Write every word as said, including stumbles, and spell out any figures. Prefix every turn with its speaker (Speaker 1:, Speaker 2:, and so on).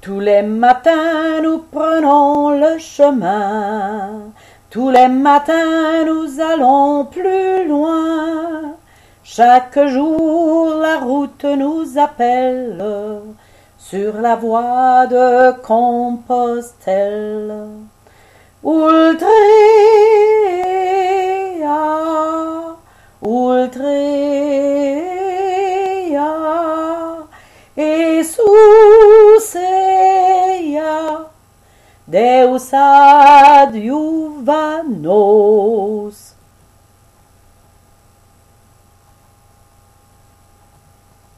Speaker 1: Tous les matins nous prenons le chemin, tous les matins nous allons plus loin. Chaque jour la route nous appelle sur la voie de Compostelle. Ultrea, Ultrea, Jesus ea, Deus adiuva nos.